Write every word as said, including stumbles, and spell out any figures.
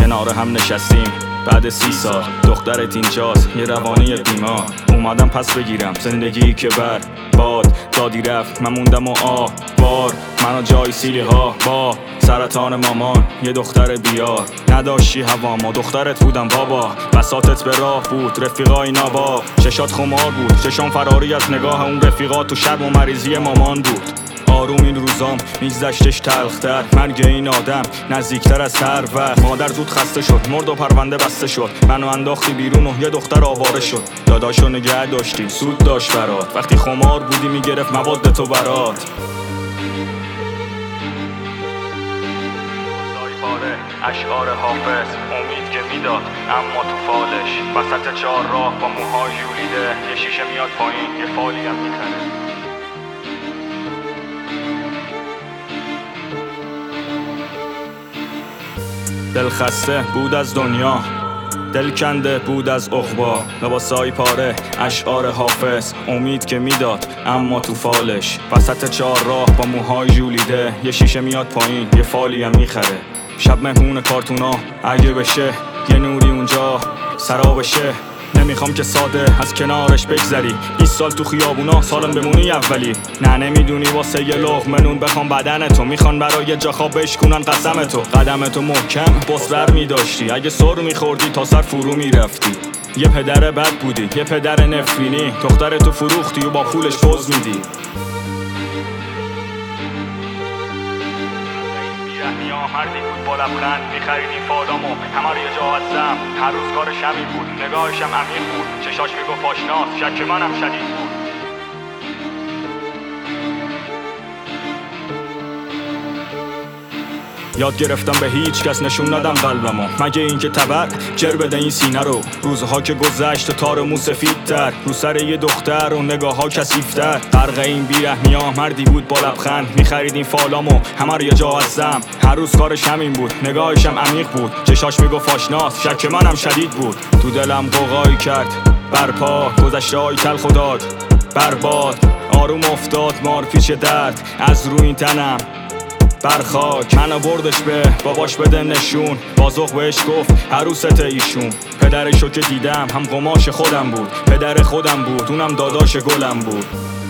کنار هم نشستیم بعد سی سال. دخترت اینجاست یه روانی بیمار. اومدم پس بگیرم زندگی که بر باد دادی رفت، من موندم و آه بار منو جای سیلی ها با سرطان مامان. یه دختر بیار نداشتی هوامو، دخترت بودم بابا. بساطت به راه بود رفیقای نابا، چشات خمار بود چشام فراری از نگاه اون رفیقا. تو شرم و مریضی مامان بود. آروم این روزام میگذشتش تلختر، مرگ این آدم نزدیکتر از هر وقت. مادر زود خسته شد مرد و پرونده بسته شد، منو انداختی بیرون و یه دختر آواره شد. داداشو نگه داشتی سود داشت برات، وقتی خمار بودی میگرفت مواد تو برات. اشعار حافظ امید که میداد اما تو فالش. وسط چهار راه با موهای ژولیده، یه شیشه میاد پایین یه فالی هم میخره. دل خسته بود از دنیا، دل کنده بود از عقبا. لباسای پاره اشعار حافظ امید که میداد اما تو فالش. وسط چهار راه با موهای ژولیده، یه شیشه میاد پایین یه فالی هم میخره. شب مهمون کارتونا اگه بشه یه نوری اونجا سرابشه. نمیخوام که ساده از کنارش بگذری، بیست سال تو خیابونا سالم بمونی اولی. نه نمیدونی واسه یه لقمه نون بخوام بدنتو، میخوان برای جا خواب بشکنن قسمتو. قدمتو محکم بسبر میداشتی، اگه سر میخوردی تا سر فرو میرفتی. یه پدر بد بودی یه پدر نفرینی، دخترتو فروختی و با پولش پوز میدی. مردی بود با لبخند میخریدی فالامو، همه رو یه جا هستم. هر روز کارش همین بود، نگاهشم عمیق بود، چشاش میگفت آشناس، شک منم شدید بود. یاد گرفتم به هیچ کس نشون ندم قلبمو، مگه این که تبر جر بده این سینه رو. روزها که گذشت تار مو سفیدتر، رو سر یه دختر و نگاه ها کثیف‌تر. غرق این بی‌رحمی‌ها مردی بود با لبخند میخرید این فالامو، همه رو یه جا هستم. هر روز کارش همین بود، نگاهشم عمیق بود، چشاش میگفت آشناس، شک منم شدید بود. تو دلم قوقایی کرد برپا، گذشته‌های تلخ و داد برباد. آروم افتاد مار پیش درد از روی این تنم بر خاک. منو بردش به باباش بده نشون، بازوق بهش گفت عروست ایشون. پدرشو که دیدم هم قماش خودم بود، پدر خودم بود اونم داداش گلم بود.